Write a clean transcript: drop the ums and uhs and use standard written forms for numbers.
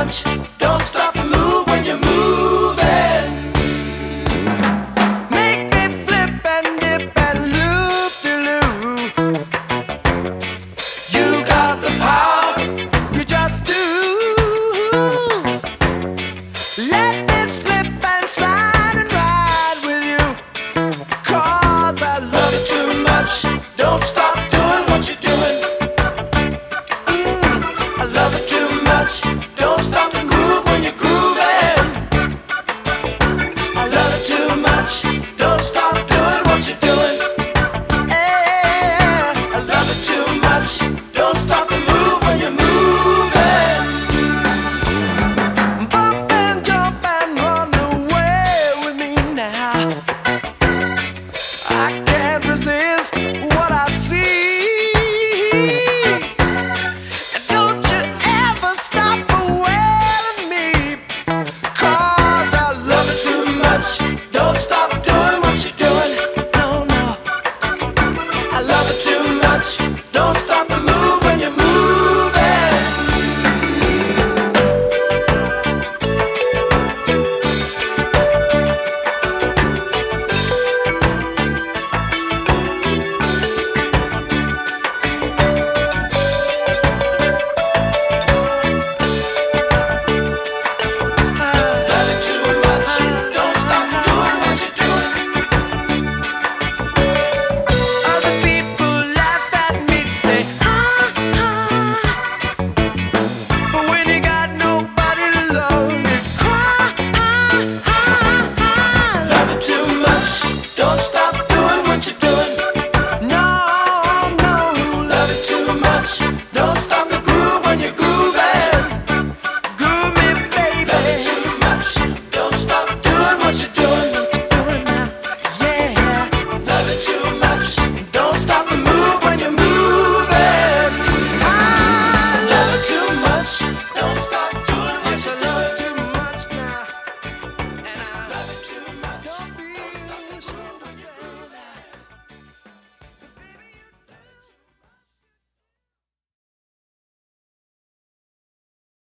much. Don't stop and move when you're moving. Make me flip and dip and loop-de-loo. You got the power, you just do. Let me slip and slide and ride with you, 'cause I love you too much. Don't stop doing what you're doing. I love it too much.